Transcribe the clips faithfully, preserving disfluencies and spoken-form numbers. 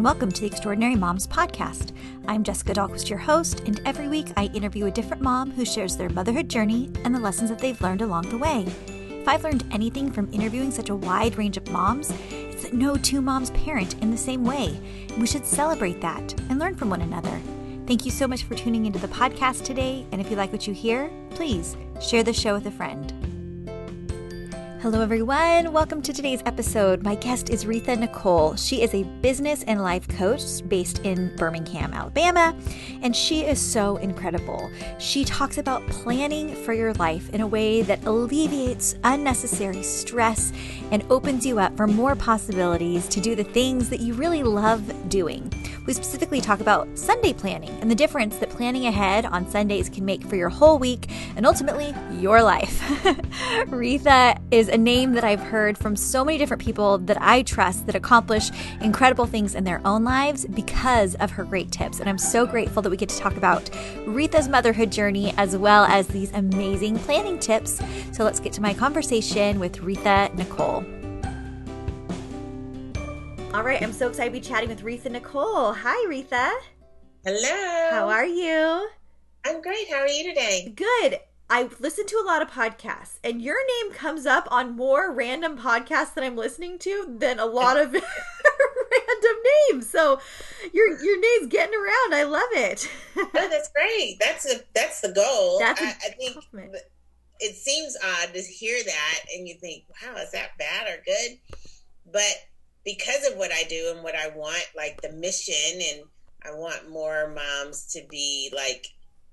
welcome to the Extraordinary Moms Podcast. I'm Jessica Dahlquist, your host, and every week I interview a different mom who shares their motherhood journey and the lessons that they've learned along the way. If I've learned anything from interviewing such a wide range of moms, it's that no two moms parent in the same way. And we should celebrate that and learn from one another. Thank you so much for tuning into the podcast today, and if you like what you hear, please share the show with a friend. Hello everyone, welcome to today's episode. My guest is Retha Nicole. She is a business and life coach based in Birmingham, Alabama, and she is so incredible. She talks about planning for your life in a way that alleviates unnecessary stress and opens you up for more possibilities to do the things that you really love doing. We specifically talk about Sunday planning and the difference that planning ahead on Sundays can make for your whole week and ultimately your life. Retha is a name that I've heard from so many different people that I trust that accomplish incredible things in their own lives because of her great tips. And I'm so grateful that we get to talk about Retha's motherhood journey as well as these amazing planning tips. So let's get to my conversation with Retha Nicole. All right, I'm so excited to be chatting with Retha Nicole. Hi, Retha. Hello. How are you? I'm great. How are you today? Good. I listen to a lot of podcasts, and your name comes up on more random podcasts that I'm listening to than a lot of random names. So your your name's getting around. I love it. Oh, that's great. That's a that's the goal. That's a I, I think compliment. It seems odd to hear that, and you think, "Wow, is that bad or good?" But because of what I do and what I want, like the mission, and I want more moms to be like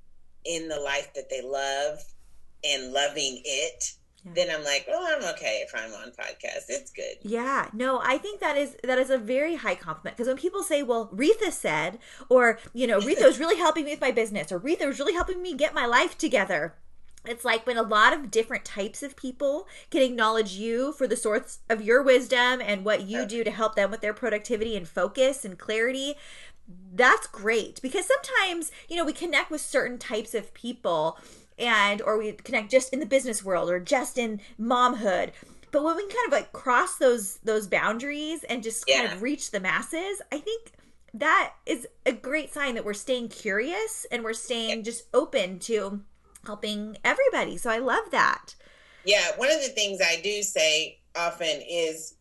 in the life that they love and loving it, yeah. Then I'm like, well, I'm okay if I'm on podcast. It's good. Yeah, no, I think that is that is a very high compliment, because when people say, well, Retha said, or, you know, Retha was really helping me with my business, or Retha was really helping me get my life together. It's like when a lot of different types of people can acknowledge you for the source of your wisdom and what you do to help them with their productivity and focus and clarity. That's great, because sometimes, you know, we connect with certain types of people, and or we connect just in the business world or just in momhood. But when we kind of like cross those those boundaries and just yeah. kind of reach the masses, I think that is a great sign that we're staying curious and we're staying yeah. just open to helping everybody. So I love that. Yeah, one of the things I do say often is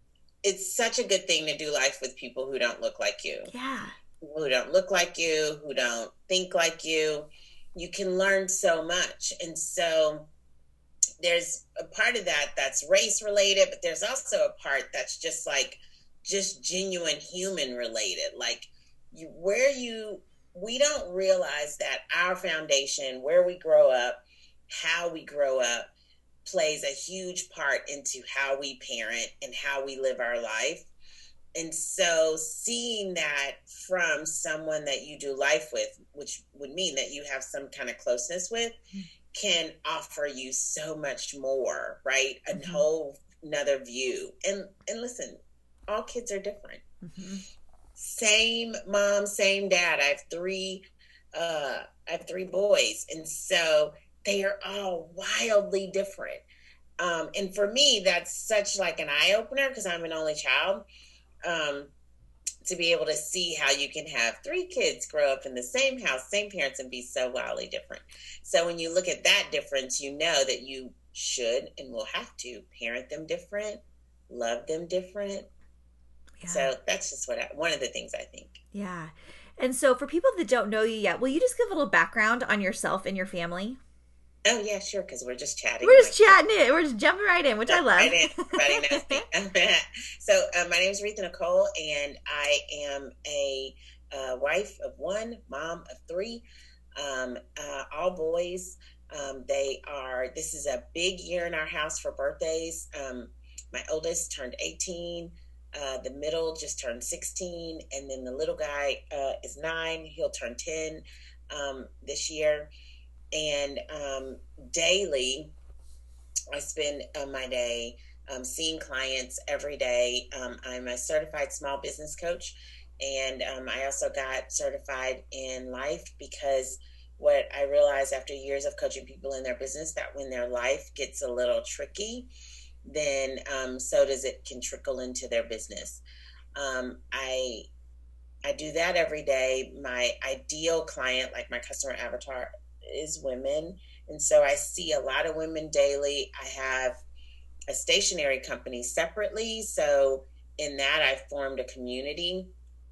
it's such a good thing to do life with people who don't look like you. Yeah. Who don't look like you, who don't think like you. You can learn so much. And so there's a part of that that's race related, but there's also a part that's just like, just genuine human related. Like you, where you, we don't realize that our foundation, where we grow up, how we grow up, plays a huge part into how we parent and how we live our life. And so seeing that from someone that you do life with, which would mean that you have some kind of closeness with, can offer you so much more, right? A mm-hmm. whole another view. And and listen, all kids are different. Mm-hmm. Same mom, same dad. I have three uh I have three boys, and so they are all wildly different. Um, and for me, that's such like an eye opener, because I'm an only child. Um, to be able to see how you can have three kids grow up in the same house, same parents, and be so wildly different. So when you look at that difference, you know that you should and will have to parent them different, love them different. Yeah. So that's just what I, one of the things I think. Yeah. And so for people that don't know you yet, will you just give a little background on yourself and your family? Oh, yeah, sure, because we're just chatting. We're just like, chatting it. We're just jumping right in, which I love. Right in. Everybody knows me. So uh, my name is Retha Nicole, and I am a uh, wife of one, mom of three, um, uh, all boys. Um, they are, this is a big year in our house for birthdays. Um, my oldest turned eighteen. Uh, the middle just turned sixteen. And then the little guy uh, is nine. He'll turn ten um, this year. And um, daily, I spend uh, my day um, seeing clients every day. Um, I'm a certified small business coach, and um, I also got certified in life, because what I realized after years of coaching people in their business, that when their life gets a little tricky, then um, so does it can trickle into their business. Um, I I do that every day. My ideal client, like my customer avatar, is women. And so I see a lot of women daily. I have a stationery company separately. So in that, I formed a community.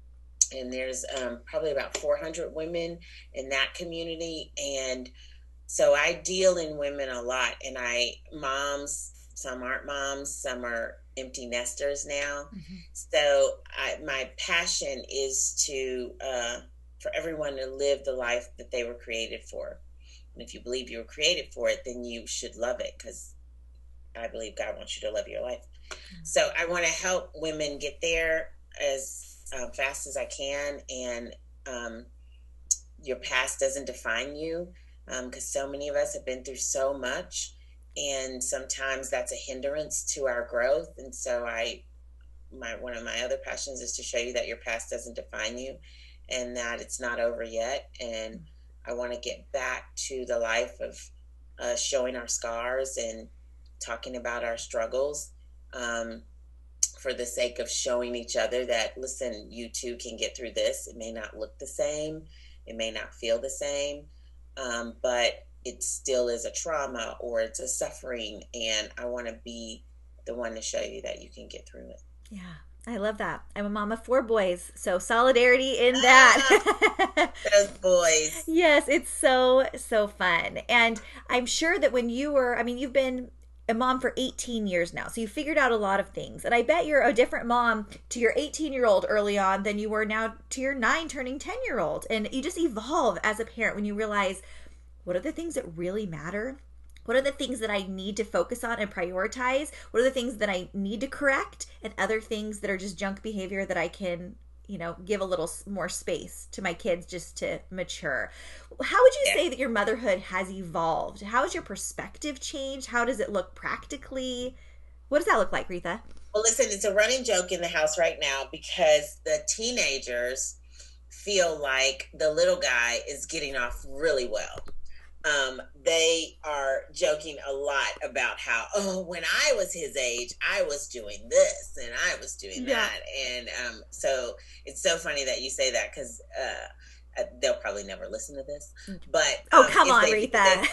And there's um, probably about four hundred women in that community. And so I deal in women a lot. And I, moms, some aren't moms, some are empty nesters now. Mm-hmm. So I, my passion is to, uh, for everyone to live the life that they were created for. And if you believe you were created for it, then you should love it, because I believe God wants you to love your life. Mm-hmm. So I want to help women get there as uh, fast as I can. And um, your past doesn't define you, because um, so many of us have been through so much. And sometimes that's a hindrance to our growth. And so I, my, one of my other passions is to show you that your past doesn't define you and that it's not over yet. And I want to get back to the life of uh, showing our scars and talking about our struggles, um, for the sake of showing each other that, listen, you too can get through this. It may not look the same. It may not feel the same. Um, but it still is a trauma or it's a suffering. And I want to be the one to show you that you can get through it. Yeah, I love that. I'm a mom of four boys, so solidarity in that. Ah, those boys. Yes, it's so, so fun. And I'm sure that when you were, I mean, you've been a mom for eighteen years now, so you figured out a lot of things. And I bet you're a different mom to your eighteen-year-old early on than you were now to your nine turning ten-year-old. And you just evolve as a parent when you realize, what are the things that really matter? What are the things that I need to focus on and prioritize? What are the things that I need to correct? And other things that are just junk behavior that I can, you know, give a little more space to my kids just to mature. How would you yeah. say that your motherhood has evolved? How has your perspective changed? How does it look practically? What does that look like, Retha? Well, listen, it's a running joke in the house right now because the teenagers feel like the little guy is getting off really well. Um, they are joking a lot about how, oh, when I was his age, I was doing this and I was doing yeah. that. And um, so it's so funny that you say that because uh, they'll probably never listen to this. But oh, um, come on, Retha.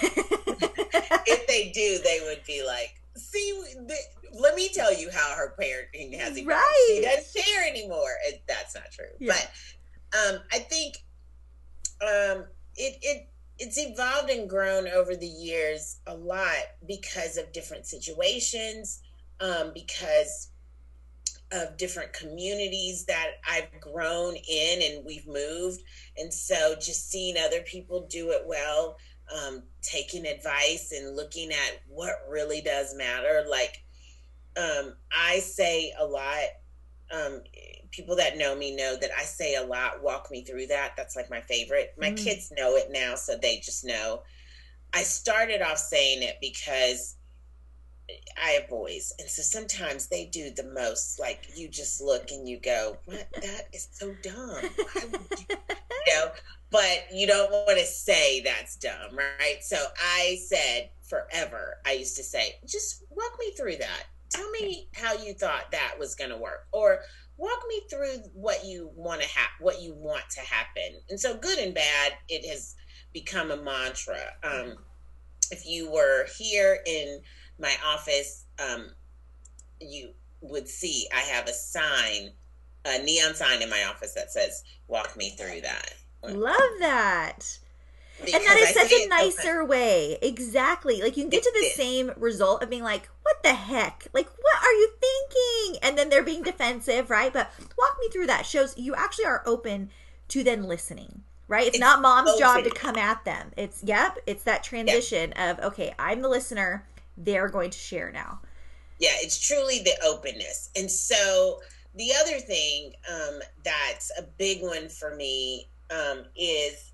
If they do, they would be like, see, the, let me tell you how her parenting has evolved. Right. She doesn't share anymore. And that's not true. Yeah. But um, I think um, it it. It's evolved and grown over the years a lot because of different situations, um, because of different communities that I've grown in and we've moved. And so just seeing other people do it well, um, taking advice and looking at what really does matter. Like um, I say a lot, um, people that know me know that I say a lot, walk me through that. That's like my favorite. My mm. kids know it now, so they just know. I started off saying it because I have boys. And so sometimes they do the most, like you just look and you go, what? That is so dumb. Why would you, you know, but you don't want to say that's dumb, right? So I said forever, I used to say, just walk me through that. Tell me how you thought that was going to work. Or walk me through what you want to have, what you want to happen. And so good and bad, it has become a mantra. Um, if you were here in my office, um, you would see I have a sign, a neon sign in my office that says, walk me through that. Love that. Because and that is I such a nicer so way. Exactly. Like you can get to the same result of being like, what the heck? Like, what are you thinking? And then they're being defensive, right? But walk me through that. Shows you actually are open to then listening, right? It's, it's not mom's open. job to come at them. It's, yep, it's that transition yep. of, okay, I'm the listener. They're going to share now. Yeah, it's truly the openness. And so the other thing um, that's a big one for me um, is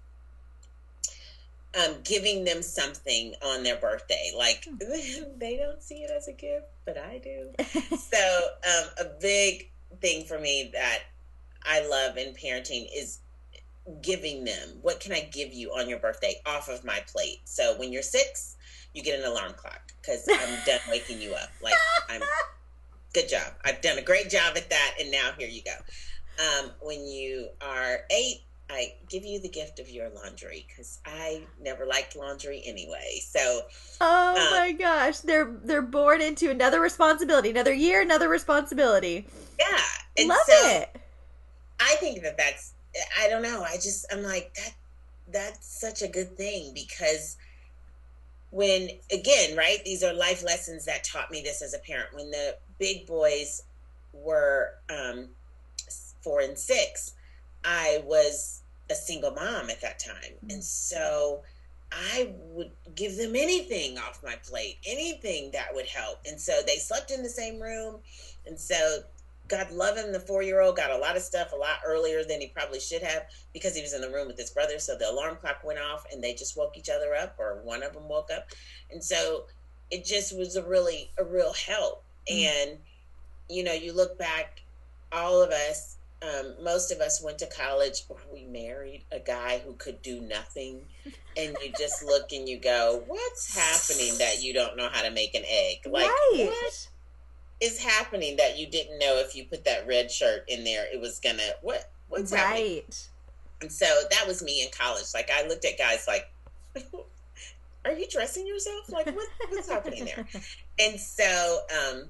Um, giving them something on their birthday. Like, they don't see it as a gift, but I do. So um, a big thing for me that I love in parenting is giving them, what can I give you on your birthday off of my plate? So when you're six, you get an alarm clock because I'm done waking you up. Like, I'm good job. I've done a great job at that. And now here you go. Um, when you are eight, I give you the gift of your laundry because I never liked laundry anyway. So, oh um, my gosh, they're they're born into another responsibility, another year, another responsibility. yeah, and Love so it. I think that that's, I don't know. I just, I'm like, that, that's such a good thing because when, again, right, these are life lessons that taught me this as a parent. When the big boys were um, four and six, I was a single mom at that time. And so I would give them anything off my plate, anything that would help. And so they slept in the same room. And so God love him, the four-year-old got a lot of stuff a lot earlier than he probably should have because he was in the room with his brother. So the alarm clock went off and they just woke each other up, or one of them woke up. And so it just was a really, a real help. Mm. And, you know, you look back, all of us, um, most of us went to college or we married a guy who could do nothing. And you just look and you go, what's happening that you don't know how to make an egg? Like, right. What is happening that you didn't know if you put that red shirt in there, it was gonna, what, what's right. happening? And so that was me in college. Like, I looked at guys like, are you dressing yourself? Like, what, what's happening there? And so, um,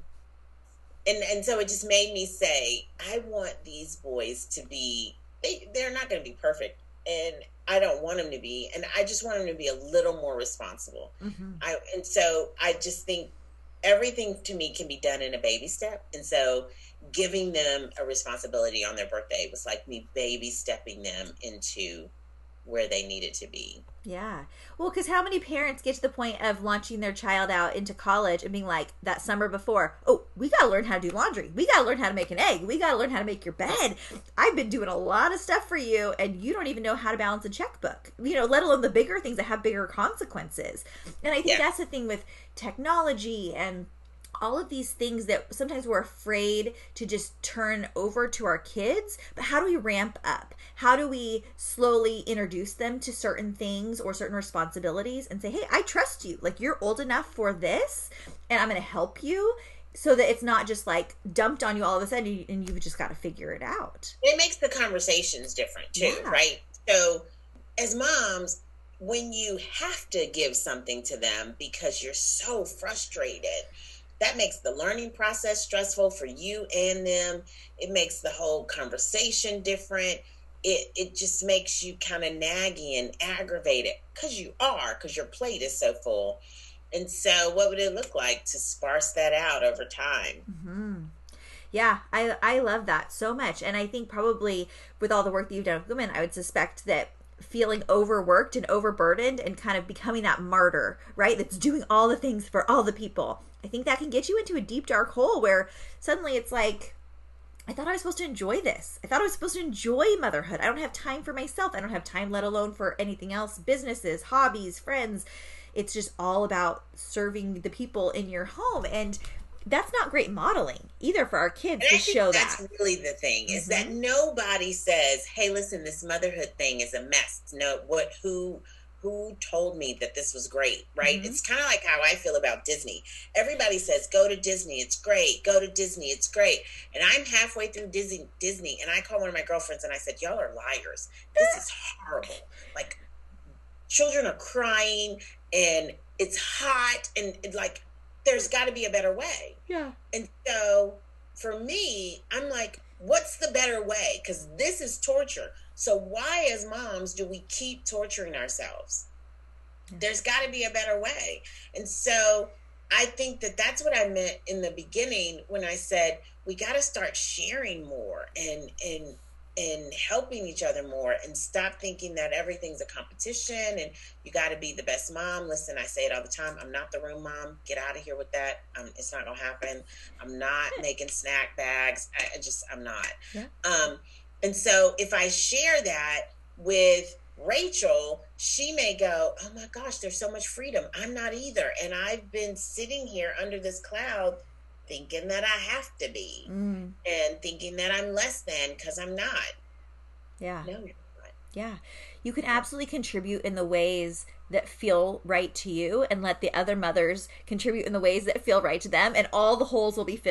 and, and so it just made me say, I want these boys to be, they, they're not going to be perfect. And I don't want them to be, and I just want them to be a little more responsible. Mm-hmm. I, and so I just think, everything to me can be done in a baby step. And so giving them a responsibility on their birthday was like me baby stepping them into where they needed to be. Yeah. Well, because how many parents get to the point of launching their child out into college and being like, that summer before, oh, we got to learn how to do laundry. We got to learn how to make an egg. We got to learn how to make your bed. I've been doing a lot of stuff for you, and you don't even know how to balance a checkbook, you know, let alone the bigger things that have bigger consequences. And I think yeah. that's the thing with technology and all of these things that sometimes we're afraid to just turn over to our kids. But how do we ramp up? How do we slowly introduce them to certain things or certain responsibilities and say, hey, I trust you. Like, you're old enough for this, and I'm going to help you, so that it's not just like dumped on you all of a sudden and you've just got to figure it out. It makes the conversations different too, yeah. right? So as moms, when you have to give something to them because you're so frustrated, that makes the learning process stressful for you and them. It makes the whole conversation different. It it just makes you kind of naggy and aggravated because you are, because your plate is so full. And so what would it look like to sparse that out over time? Mm-hmm. Yeah, I, I love that so much. And I think probably with all the work that you've done with women, I would suspect that feeling overworked and overburdened and kind of becoming that martyr, right? That's doing all the things for all the people. I think that can get you into a deep, dark hole where suddenly it's like, I thought I was supposed to enjoy this. I thought I was supposed to enjoy motherhood. I don't have time for myself. I don't have time, let alone for anything else, businesses, hobbies, friends. It's just all about serving the people in your home. And that's not great modeling either for our kids and to I think show that's that. That's really the thing, is mm-hmm. that nobody says, hey, listen, this motherhood thing is a mess. No, what, who... who told me that this was great, right? Mm-hmm. It's kind of like how I feel about Disney. Everybody says, go to Disney, it's great. Go to Disney, it's great. And I'm halfway through Disney, Disney, and I call one of my girlfriends and I said, y'all are liars. This is horrible. Like, children are crying and it's hot and it, like, there's got to be a better way. Yeah. And so for me, I'm like, what's the better way? Because this is torture. So why, as moms, do we keep torturing ourselves? Yeah. There's got to be a better way. And so I think that that's what I meant in the beginning when I said we got to start sharing more and and and helping each other more and stop thinking that everything's a competition and you got to be the best mom. Listen, I say it all the time. I'm not the room mom. Get out of here with that. Um, it's not going to happen. I'm not making snack bags. I, I just, I'm not. Yeah. Um, And so if I share that with Rachel, she may go, oh my gosh, there's so much freedom. I'm not either. And I've been sitting here under this cloud thinking that I have to be mm. and thinking that I'm less than because I'm not. Yeah. No, you're not. Yeah. You can absolutely contribute in the ways that feel right to you and let the other mothers contribute in the ways that feel right to them, and all the holes will be filled.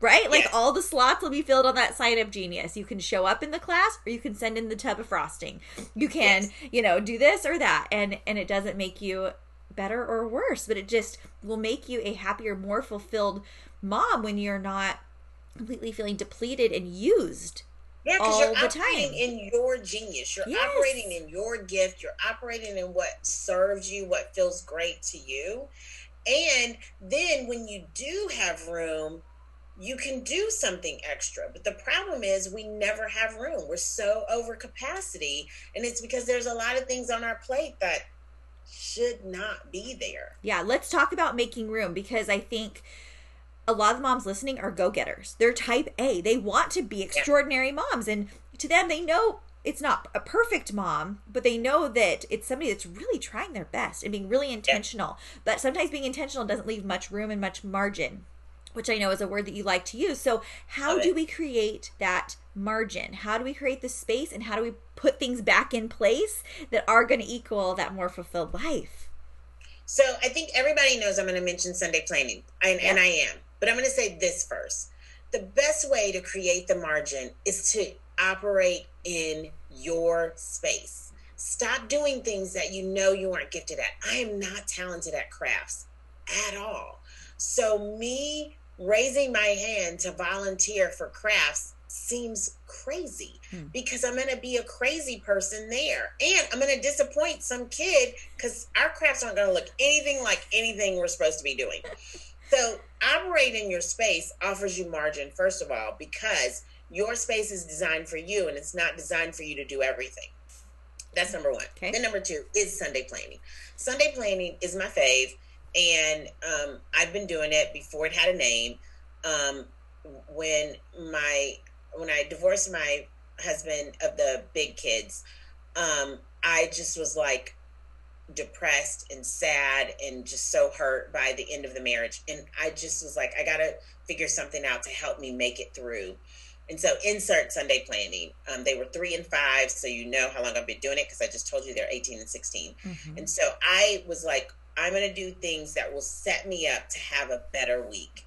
right? Like Yes. all the slots will be filled on that side of Genius. You can show up in the class or you can send in the tub of frosting. You can, Yes. you know, do this or that. And, and it doesn't make you better or worse, but it just will make you a happier, more fulfilled mom when you're not completely feeling depleted and used. Yeah, because all you're the operating time. in your genius. You're Yes. operating in your gift. You're operating in what serves you, what feels great to you. And then when you do have room, you can do something extra. But the problem is we never have room. We're so over capacity. And it's because there's a lot of things on our plate that should not be there. Yeah, let's talk about making room, because I think a lot of the moms listening are go-getters. They're type A. They want to be extraordinary yeah. moms. And to them, they know it's not a perfect mom, but they know that it's somebody that's really trying their best and being really intentional. Yeah. But sometimes being intentional doesn't leave much room and much margin, which I know is a word that you like to use. So how do we create that margin? How do we create the space, and how do we put things back in place that are going to equal that more fulfilled life? So I think everybody knows I'm going to mention Sunday planning, and, yeah. and I am. But I'm going to say this first. The best way to create the margin is to operate in your space. Stop doing things that you know you aren't gifted at. I am not talented at crafts at all. So me raising my hand to volunteer for crafts seems crazy hmm. because I'm going to be a crazy person there. And I'm going to disappoint some kid because our crafts aren't going to look anything like anything we're supposed to be doing. So operate in your space offers you margin, first of all, because your space is designed for you and it's not designed for you to do everything. That's number one. Okay. Then number two is Sunday planning. Sunday planning is my fave, and um, I've been doing it before it had a name. Um, when my when I divorced my husband of the big kids, um, I just was like depressed and sad and just so hurt by the end of the marriage. And I just was like, I got to figure something out to help me make it through. And so insert Sunday planning. Um, they were three and five, so you know how long I've been doing it because I just told you they're eighteen and sixteen. Mm-hmm. And so I was like, I'm going to do things that will set me up to have a better week.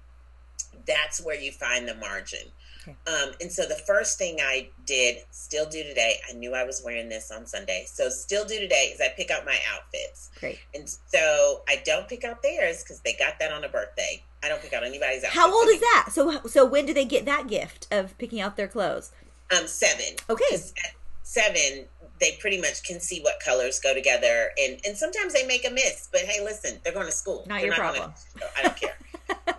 That's where you find the margin. Okay. Um, and so the first thing I did, still do today, I knew I was wearing this on Sunday, so still do today, is I pick out my outfits. Great. And so I don't pick out theirs because they got that on a birthday. I don't pick out anybody's outfit. How old is that? So so when do they get that gift of picking out their clothes? Um, seven. Okay. At seven, they pretty much can see what colors go together, and, and sometimes they make a miss. But hey, listen, they're going to school. Not they're your not problem. Gonna, I don't care.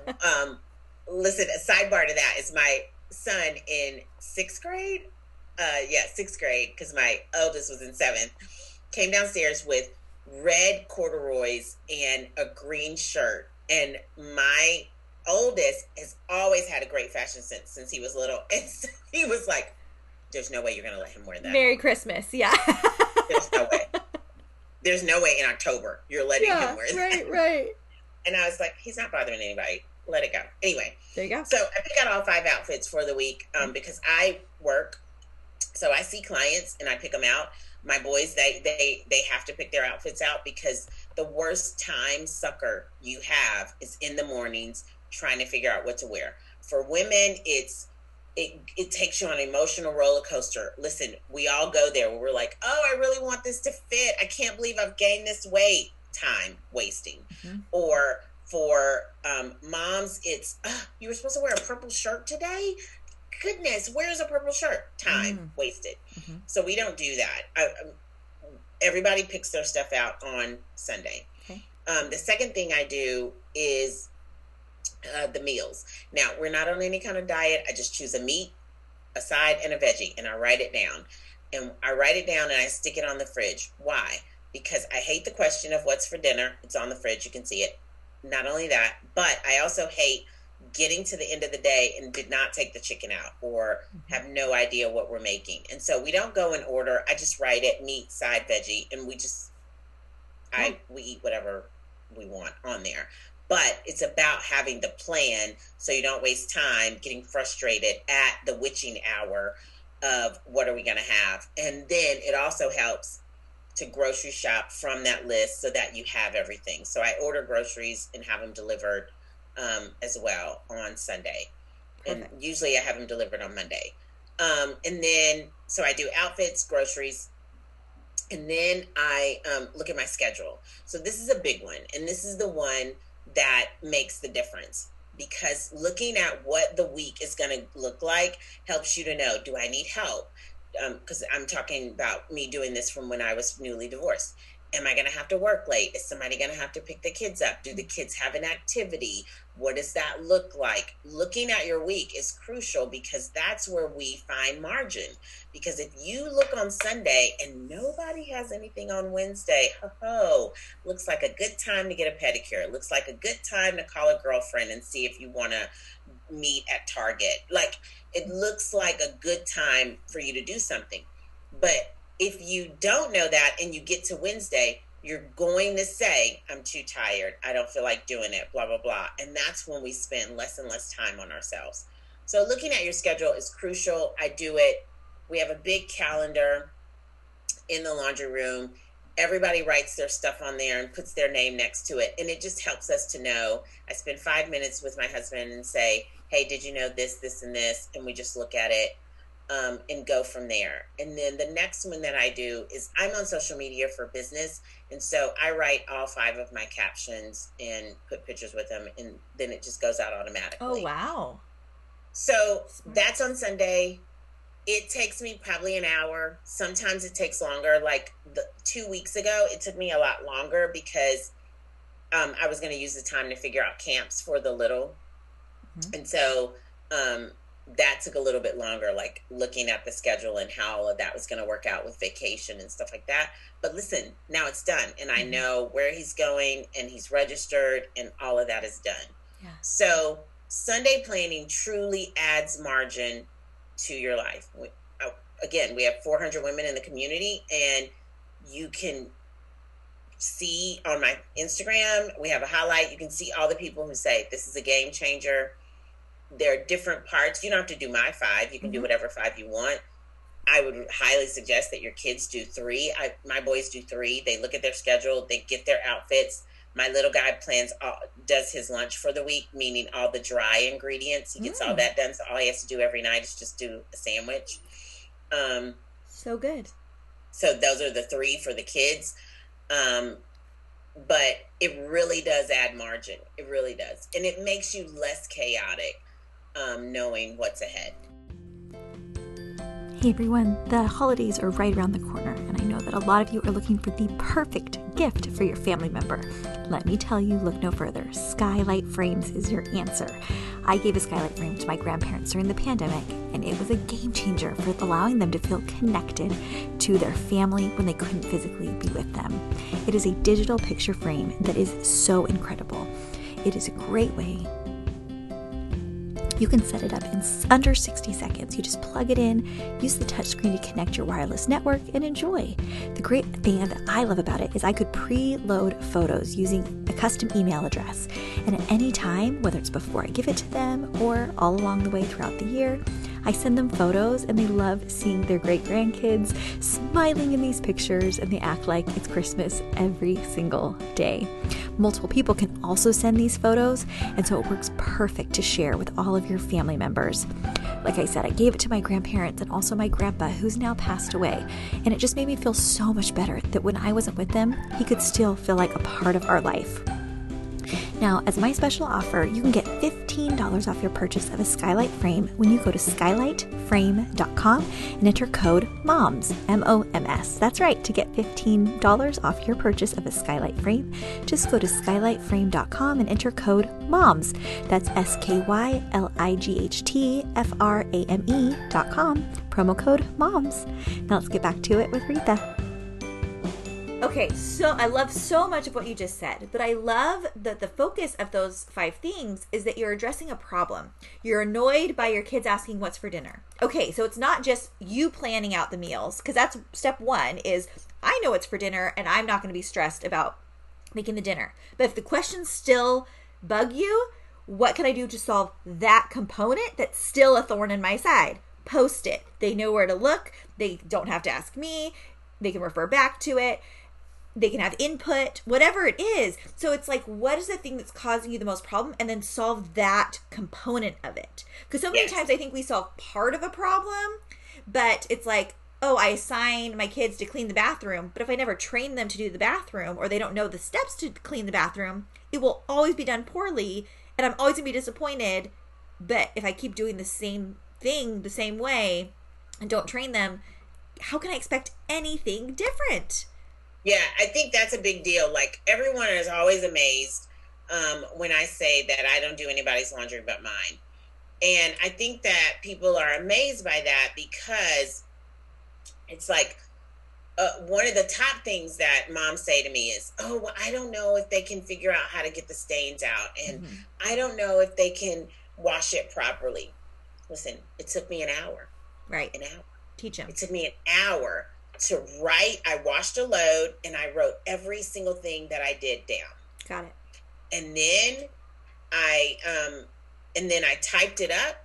um, listen, a sidebar to that is my son in sixth grade. Uh, yeah, sixth grade, because my eldest was in seventh. Came downstairs with red corduroys and a green shirt. And my oldest has always had a great fashion sense since he was little. And so he was like, there's no way you're going to let him wear that. Merry Christmas. Yeah. There's no way. There's no way in October you're letting yeah, him wear that. Right, right. And I was like, he's not bothering anybody. Let it go. Anyway. There you go. So I pick out all five outfits for the week um, because I work. So I see clients and I pick them out. My boys, they they they have to pick their outfits out because the worst time sucker you have is in the mornings trying to figure out what to wear. For women, it's it it takes you on an emotional roller coaster. Listen, we all go there where we're like, oh, I really want this to fit. I can't believe I've gained this weight. Time wasting. Mm-hmm. Or for um, moms, it's, oh, you were supposed to wear a purple shirt today? Goodness, where's a purple shirt? Time mm. wasted. Mm-hmm. So we don't do that. I, everybody picks their stuff out on Sunday. Okay. Um, the second thing I do is uh, the meals. Now, we're not on any kind of diet. I just choose a meat, a side, and a veggie, and I write it down. And I write it down and I stick it on the fridge. Why? Because I hate the question of what's for dinner. It's on the fridge. You can see it. Not only that, but I also hate getting to the end of the day and did not take the chicken out or have no idea what we're making. And so we don't go in order. I just write it, meat, side, veggie, and we just, I we eat whatever we want on there. But it's about having the plan so you don't waste time getting frustrated at the witching hour of what are we going to have. And then it also helps to grocery shop from that list so that you have everything. So I order groceries and have them delivered um, as well on Sunday. And Perfect. usually I have them delivered on Monday. Um, and then, so I do outfits, groceries, and then I um, look at my schedule. So this is a big one. And this is the one that makes the difference, because looking at what the week is going to look like helps you to know, do I need help? Because um, I'm talking about me doing this from when I was newly divorced. Am I going to have to work late? Is somebody going to have to pick the kids up? Do the kids have an activity? What does that look like? Looking at your week is crucial, because that's where we find margin. Because if you look on Sunday and nobody has anything on Wednesday, ho ho, looks like a good time to get a pedicure. Looks like a good time to call a girlfriend and see if you want to meet at Target. Like, it looks like a good time for you to do something. But if you don't know that and you get to Wednesday, you're going to say, I'm too tired. I don't feel like doing it, blah, blah, blah. And that's when we spend less and less time on ourselves. So looking at your schedule is crucial. I do it. We have a big calendar in the laundry room. Everybody writes their stuff on there and puts their name next to it. And it just helps us to know. I spend five minutes with my husband and say, hey, did you know this, this, and this? And we just look at it. Um, and go from there. And then the next one that I do is, I'm on social media for business. And so I write all five of my captions and put pictures with them. And then it just goes out automatically. Oh, wow. So that's on Sunday. It takes me probably an hour. Sometimes it takes longer. Like the, two weeks ago, it took me a lot longer because um, I was going to use the time to figure out camps for the little. Mm-hmm. And so, um, that took a little bit longer, like looking at the schedule and how all of that was going to work out with vacation and stuff like that. But listen, now it's done. And I know where he's going and he's registered and all of that is done. Yeah. So Sunday planning truly adds margin to your life. We, uh, again, we have four hundred women in the community, and you can see on my Instagram, we have a highlight. You can see all the people who say, this is a game changer. There are different parts. You don't have to do my five. You can mm-hmm. do whatever five you want. I would highly suggest that your kids do three. I, my boys do three. They look at their schedule. They get their outfits. My little guy plans, all, does his lunch for the week, meaning all the dry ingredients. He gets mm. all that done. So all he has to do every night is just do a sandwich. Um, so good. So those are the three for the kids. Um, but it really does add margin. It really does. And it makes you less chaotic. Um, knowing what's ahead. Hey everyone, the holidays are right around the corner, and I know that a lot of you are looking for the perfect gift for your family member. Let me tell you, look no further. Skylight Frames is your answer. I gave a skylight frame to my grandparents during the pandemic, and it was a game changer for allowing them to feel connected to their family when they couldn't physically be with them. It is a digital picture frame that is so incredible. It is a great way. You can set it up in under sixty seconds. You just plug it in, use the touchscreen to connect your wireless network, and enjoy. The great thing that I love about it is I could preload photos using a custom email address. And at any time, whether it's before I give it to them or all along the way throughout the year, I send them photos, and they love seeing their great-grandkids smiling in these pictures, and they act like it's Christmas every single day. Multiple people can also send these photos, and so it works perfect to share with all of your family members. Like I said, I gave it to my grandparents and also my grandpa, who's now passed away, and it just made me feel so much better that when I wasn't with them, he could still feel like a part of our life. Now, as my special offer, you can get fifteen dollars off your purchase of a skylight frame when you go to skylight frame dot com and enter code MOMS, M O M S. That's right, to get fifteen dollars off your purchase of a skylight frame, just go to skylight frame dot com and enter code MOMS. That's S K Y L I G H T F R A M E dot com, promo code MOMS. Now let's get back to it with Rita. Okay, so I love so much of what you just said, but I love that the focus of those five things is that you're addressing a problem. You're annoyed by your kids asking what's for dinner. Okay, so it's not just you planning out the meals, because that's step one is I know what's for dinner and I'm not going to be stressed about making the dinner. But if the questions still bug you, what can I do to solve that component that's still a thorn in my side? Post it. They know where to look. They don't have to ask me. They can refer back to it. they can have input, whatever it is. So it's like, what is the thing that's causing you the most problem? And then solve that component of it. Because so many Yes. times I think we solve part of a problem, but it's like, oh, I assign my kids to clean the bathroom, but if I never train them to do the bathroom, or they don't know the steps to clean the bathroom, it will always be done poorly, and I'm always going to be disappointed. But if I keep doing the same thing the same way and don't train them, how can I expect anything different? Yeah, I think that's a big deal. Like, everyone is always amazed um, when I say that I don't do anybody's laundry but mine. And I think that people are amazed by that because it's like uh, one of the top things that moms say to me is, oh, well, I don't know if they can figure out how to get the stains out. And mm-hmm. I don't know if they can wash it properly. Listen, it took me an hour. Right. An hour. Teach them. It took me an hour to write. I washed a load and I wrote every single thing that I did down. Got it. And then I, um, and then I typed it up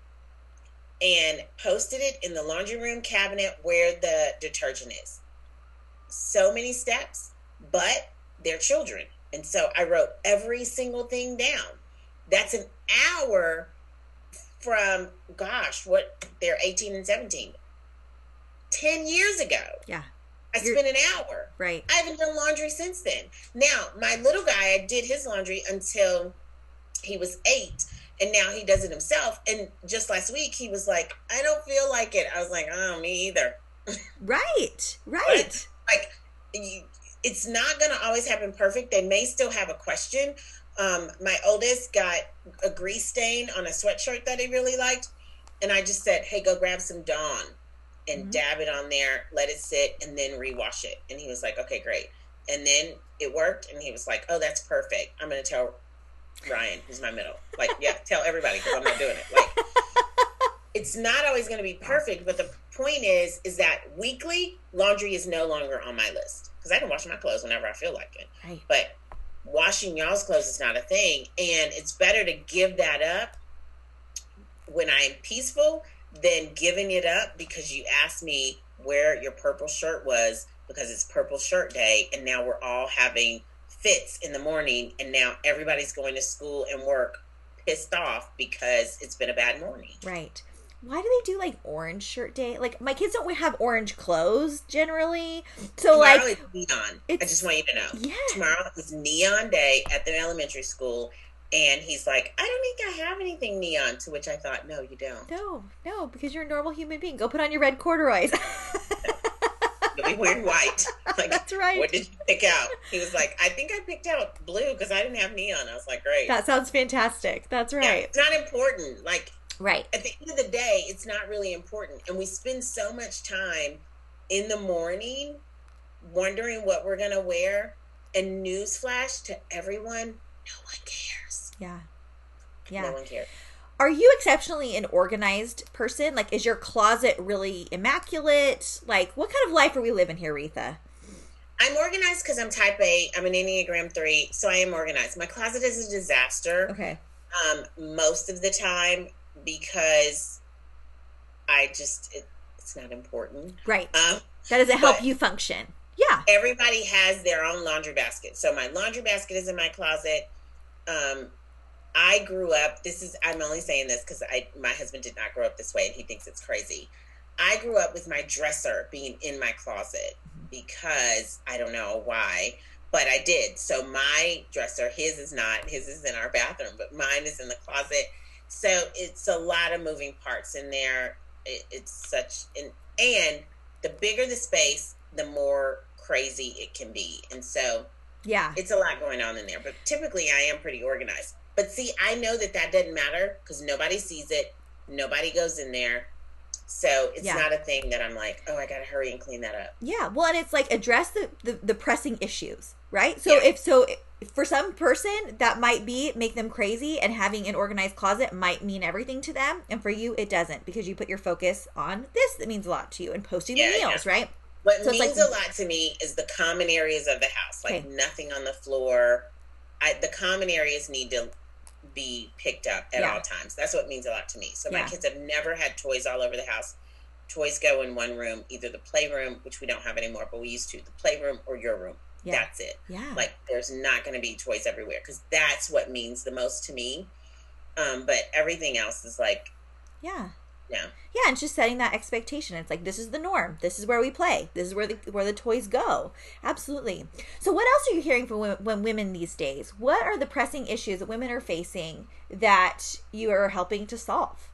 and posted it in the laundry room cabinet where the detergent is. So many steps, but they're children. And so I wrote every single thing down. That's an hour from, gosh, what, they're eighteen and seventeen. ten years ago. Yeah. I You're, spent an hour. Right. I haven't done laundry since then. Now, my little guy, I did his laundry until he was eight. And now he does it himself. And just last week, he was like, I don't feel like it. I was like, oh, me either. Right. Right. But, like, you, it's not going to always happen perfect. They may still have a question. Um, my oldest got a grease stain on a sweatshirt that he really liked. And I just said, hey, go grab some Dawn and mm-hmm. dab it on there, let it sit, and then rewash it. And he was like, okay, great. And then it worked. And he was like, oh, that's perfect. I'm going to tell Ryan, who's my middle. Like, yeah, tell everybody because I'm not doing it. Like, it's not always going to be perfect, but the point is, is that weekly laundry is no longer on my list because I can wash my clothes whenever I feel like it. Right. But washing y'all's clothes is not a thing, and it's better to give that up when I am peaceful than giving it up because you asked me where your purple shirt was because it's Purple Shirt Day, and now we're all having fits in the morning, and now everybody's going to school and work pissed off because it's been a bad morning. Right. Why do they do like orange shirt day? Like, my kids don't have orange clothes generally. So Tomorrow like is neon. I just want you to know. Yeah. Tomorrow is neon day at the elementary school. And he's like, I don't think I have anything neon. To which I thought, no, you don't. No, no, because you're a normal human being. Go put on your red corduroys. You'll be wearing white. Like, that's right. What did you pick out? He was like, I think I picked out blue because I didn't have neon. I was like, great. That sounds fantastic. That's right. Yeah, it's not important. Like, right. At the end of the day, it's not really important. And we spend so much time in the morning wondering what we're going to wear. And newsflash to everyone, no one cares. Yeah. Yeah. No one cares. Are you exceptionally an organized person? Like, is your closet really immaculate? Like, what kind of life are we living here, Retha? I'm organized because I'm type A. I'm an Enneagram three, so I am organized. My closet is a disaster. Okay. Um, most of the time because I just, it, it's not important. Right. Um, that doesn't help you function. Yeah. Everybody has their own laundry basket. So my laundry basket is in my closet. Um, I grew up, this is, I'm only saying this because I, my husband did not grow up this way and he thinks it's crazy. I grew up with my dresser being in my closet because I don't know why, but I did. So my dresser, his is not, his is in our bathroom, but mine is in the closet. So it's a lot of moving parts in there. It, it's such, an, and the bigger the space, the more crazy it can be. And so yeah, it's a lot going on in there, but typically I am pretty organized. But see, I know that that doesn't matter because nobody sees it. Nobody goes in there. So it's yeah. not a thing that I'm like, oh, I got to hurry and clean that up. Yeah. Well, and it's like address the, the, the pressing issues, right? So yeah. if so if, for some person that might be make them crazy and having an organized closet might mean everything to them. And for you, it doesn't because you put your focus on this. That means a lot to you and posting yeah, the meals, yeah. right? What so means like, a lot to me is the common areas of the house, like okay. nothing on the floor. I, the common areas need to be picked up at yeah. all times. That's what means a lot to me. So my yeah. kids have never had toys all over the house. Toys go in one room, either the playroom, which we don't have anymore, but we used to, the playroom or your room. Yeah. That's it. Yeah. Like, there's not going to be toys everywhere, because that's what means the most to me. Um, but everything else is like, yeah. Yeah. Yeah, and just setting that expectation. It's like, this is the norm. This is where we play. This is where the where the toys go. Absolutely. So what else are you hearing from women, when women these days? What are the pressing issues that women are facing that you are helping to solve?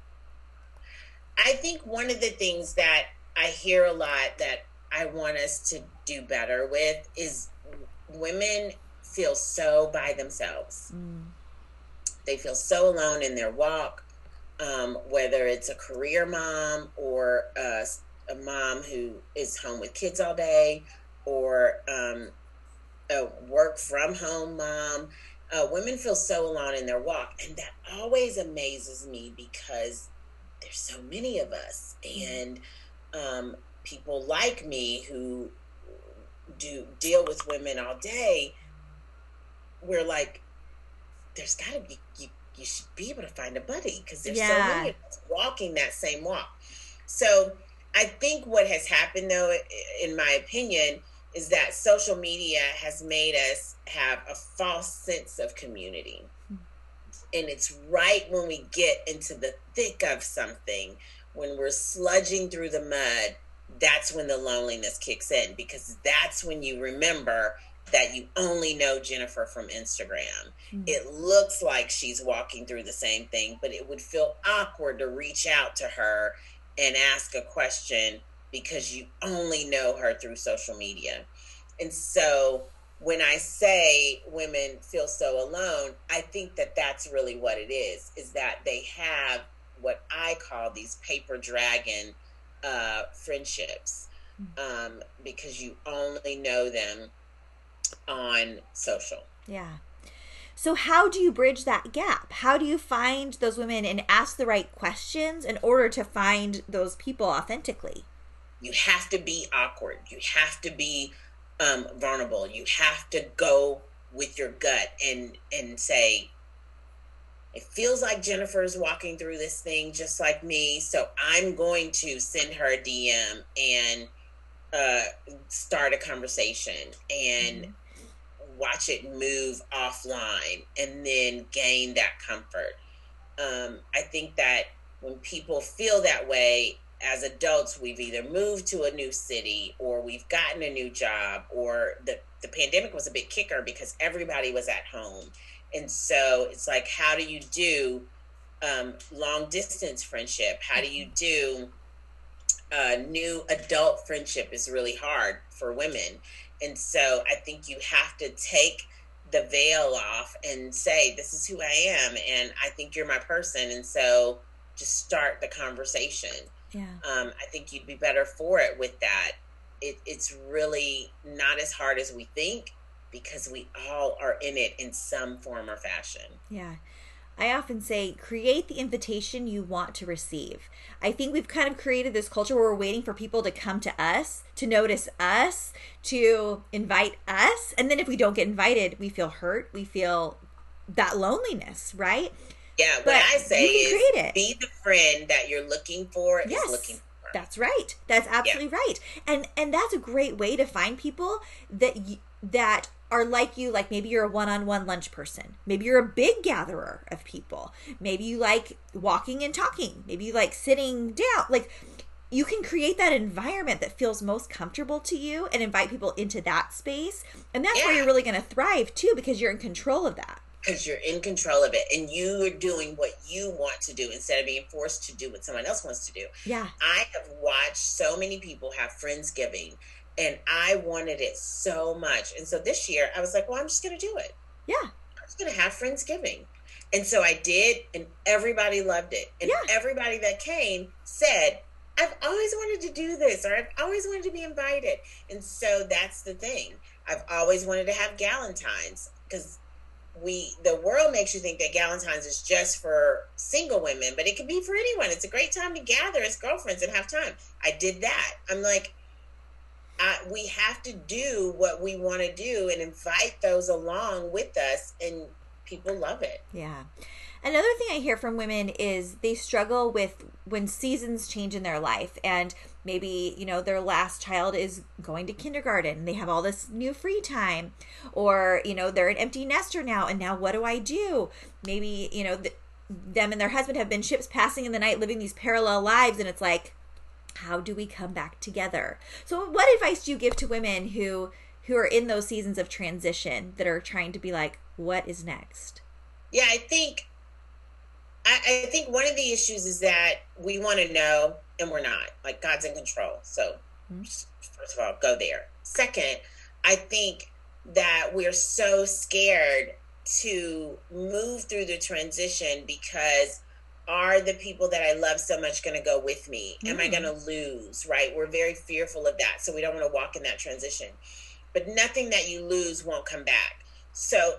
I think one of the things that I hear a lot that I want us to do better with is women feel so by themselves. Mm. They feel so alone in their walk. Um, whether it's a career mom or a, a mom who is home with kids all day, or um, a work from home mom, uh, women feel so alone in their walk. And that always amazes me, because there's so many of us, and um, people like me who do deal with women all day. We're like, there's got to be, you, you should be able to find a buddy, because there's yeah. so many of us walking that same walk. So I think what has happened, though, in my opinion, is that social media has made us have a false sense of community. And it's right when we get into the thick of something, when we're sludging through the mud, that's when the loneliness kicks in, because that's when you remember that you only know Jennifer from Instagram. Mm-hmm. It looks like she's walking through the same thing, but it would feel awkward to reach out to her and ask a question because you only know her through social media. And so when I say women feel so alone, I think that that's really what it is, is that they have what I call these paper dragon uh, friendships, um, because you only know them on social. Yeah. So how do you bridge that gap? How do you find those women and ask the right questions in order to find those people authentically? You have to be awkward. You have to be um, vulnerable. You have to go with your gut and, and say, it feels like Jennifer's walking through this thing just like me, so I'm going to send her a D M and uh, start a conversation and mm-hmm. watch it move offline and then gain that comfort. Um, I think that when people feel that way, as adults, we've either moved to a new city or we've gotten a new job, or the, the pandemic was a big kicker because everybody was at home. And so it's like, how do you do um, long distance friendship? How do you do uh, new adult friendship is really hard for women. And so I think you have to take the veil off and say, this is who I am, and I think you're my person. And so just start the conversation. Yeah. Um, I think you'd be better for it with that. It, it's really not as hard as we think, because we all are in it in some form or fashion. Yeah. I often say, create the invitation you want to receive. I think we've kind of created this culture where we're waiting for people to come to us, to notice us, to invite us. And then if we don't get invited, we feel hurt. We feel that loneliness, right? Yeah, what but I say is be the friend that you're looking for yes, is looking for. That's right. That's absolutely yeah. right. And and that's a great way to find people that y- that are like you. Like maybe you're a one-on-one lunch person. Maybe you're a big gatherer of people. Maybe you like walking and talking. Maybe you like sitting down. Like you can create that environment that feels most comfortable to you and invite people into that space. And that's yeah. where you're really going to thrive too, because you're in control of that. Because you're in control of it and you are doing what you want to do instead of being forced to do what someone else wants to do. Yeah. I have watched so many people have Friendsgiving, and I wanted it so much. And so this year I was like, well, I'm just going to do it. Yeah. I'm just going to have Friendsgiving. And so I did, and everybody loved it. And yeah. everybody that came said, I've always wanted to do this, or I've always wanted to be invited. And so that's the thing. I've always wanted to have Galentine's, because we the world makes you think that Galentine's is just for single women, but it can be for anyone. It's a great time to gather as girlfriends and have time. I did that. I'm like, I, we have to do what we want to do and invite those along with us, and people love it. Yeah. Another thing I hear from women is they struggle with when seasons change in their life, and maybe, you know, their last child is going to kindergarten and they have all this new free time, or, you know, they're an empty nester now, and now what do I do? Maybe, you know, th- them and their husband have been ships passing in the night, living these parallel lives, and it's like, how do we come back together? So what advice do you give to women who who are in those seasons of transition that are trying to be like, what is next? Yeah, I think I, I think one of the issues is that we want to know and we're not. Like, God's in control. So mm-hmm. First of all, go there. Second, I think that we're so scared to move through the transition because are the people that I love so much going to go with me? Mm. Am I going to lose, right? We're very fearful of that. So we don't want to walk in that transition. But nothing that you lose won't come back. So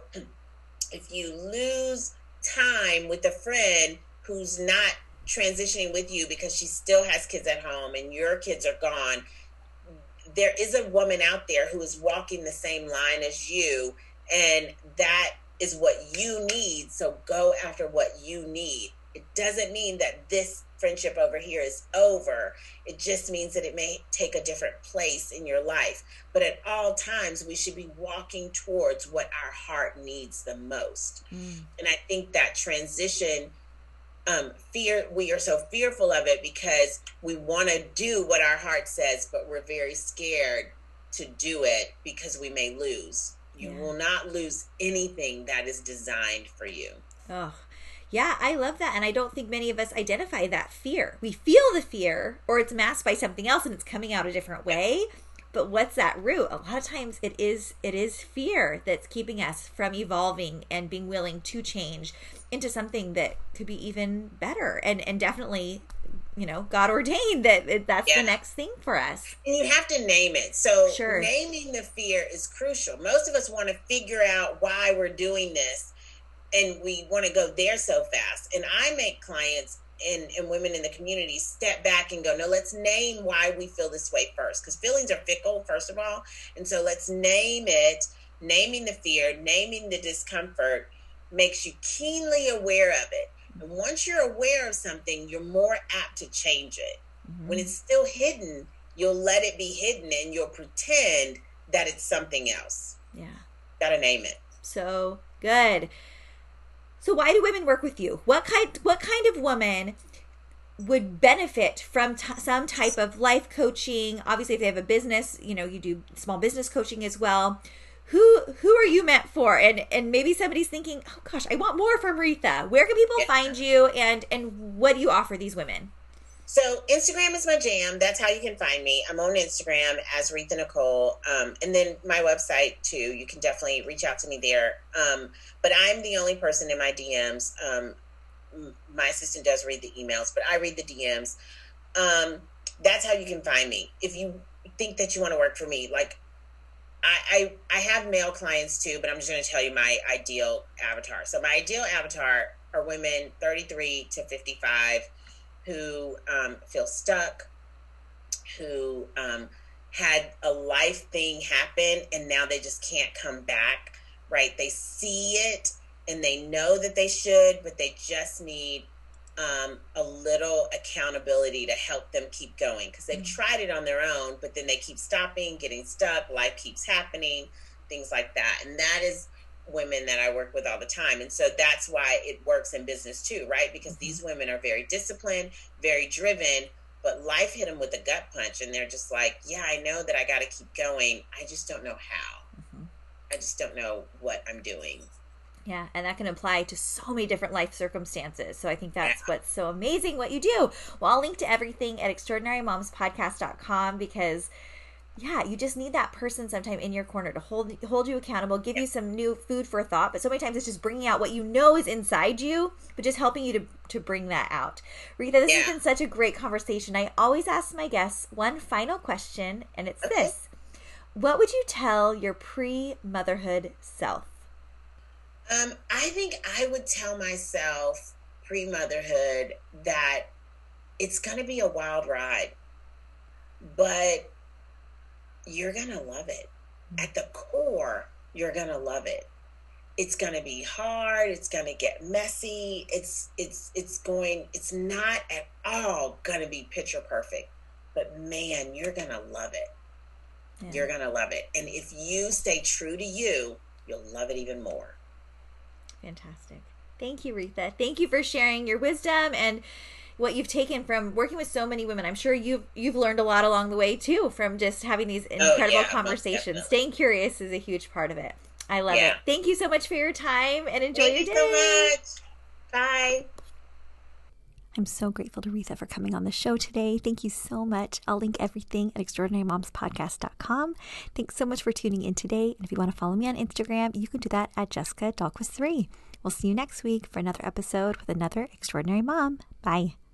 if you lose time with a friend who's not transitioning with you because she still has kids at home and your kids are gone, there is a woman out there who is walking the same line as you, and that is what you need. So go after what you need. It doesn't mean that this friendship over here is over. It just means that it may take a different place in your life. But at all times, we should be walking towards what our heart needs the most. Mm. And I think that transition, um, fear, we are so fearful of it because we want to do what our heart says, but we're very scared to do it because we may lose. You yeah. will not lose anything that is designed for you. Oh, yeah, I love that. And I don't think many of us identify that fear. We feel the fear, or it's masked by something else and it's coming out a different way. But what's that root? A lot of times it is it is fear that's keeping us from evolving and being willing to change into something that could be even better. And and definitely, you know, God ordained that that's yeah. the next thing for us. And you have to name it. So sure. naming the fear is crucial. Most of us want to figure out why we're doing this, and we want to go there so fast. And I make clients and, and women in the community step back and go, no, let's name why we feel this way first. Because feelings are fickle, first of all. And so let's name it. Naming the fear, naming the discomfort makes you keenly aware of it. And once you're aware of something, you're more apt to change it. Mm-hmm. When it's still hidden, you'll let it be hidden and you'll pretend that it's something else. Yeah. Gotta name it. So good. So why do women work with you? What kind what kind of woman would benefit from t- some type of life coaching? Obviously, if they have a business, you know, you do small business coaching as well. Who who are you meant for? And and maybe somebody's thinking, oh gosh, I want more from Retha. Where can people yeah. find you? And and what do you offer these women? So Instagram is my jam. That's how you can find me. I'm on Instagram as Retha Nicole. Um, and then my website too. You can definitely reach out to me there. Um, but I'm the only person in my D Ms. Um, my assistant does read the emails, but I read the D Ms. Um, that's how you can find me. If you think that you want to work for me, like I, I, I have male clients too, but I'm just going to tell you my ideal avatar. So my ideal avatar are women thirty-three to fifty-five who um, feel stuck, who um, had a life thing happen and now they just can't come back, right? They see it and they know that they should, but they just need um, a little accountability to help them keep going because they've mm-hmm. tried it on their own, but then they keep stopping, getting stuck, life keeps happening, things like that. And that is women that I work with all the time. And so that's why it works in business too, right? Because mm-hmm. these women are very disciplined, very driven, but life hit them with a gut punch and they're just like, yeah, I know that I got to keep going. I just don't know how. Mm-hmm. I just don't know what I'm doing. Yeah, and that can apply to so many different life circumstances. So I think that's yeah. what's so amazing what you do. Well, I'll link to everything at extraordinary moms podcast dot com because yeah, you just need that person sometime in your corner to hold hold you accountable, give you some new food for thought. But so many times it's just bringing out what you know is inside you, but just helping you to, to bring that out. Retha, this yeah. has been such a great conversation. I always ask my guests one final question, and it's okay. this. What would you tell your pre-motherhood self? Um, I think I would tell myself pre-motherhood that it's going to be a wild ride, but you're going to love it. At the core, you're going to love it. it's going to be hard. It's going to get messy. It's, it's, it's going, it's not at all going to be picture perfect, but man, you're going to love it. Yeah. You're going to love it. And if you stay true to you, you'll love it even more. Fantastic. Thank you, Retha. Thank you for sharing your wisdom and what you've taken from working with so many women. I'm sure you've you've learned a lot along the way too, from just having these incredible oh, yeah, conversations. Staying curious is a huge part of it. I love yeah. it. Thank you so much for your time and enjoy Thank your you day. so much. Bye. I'm so grateful to Retha for coming on the show today. Thank you so much. I'll link everything at extraordinary moms podcast dot com. Thanks so much for tuning in today. And if you want to follow me on Instagram, you can do that at Jessica Dahlquist three. We'll see you next week for another episode with another extraordinary mom. Bye.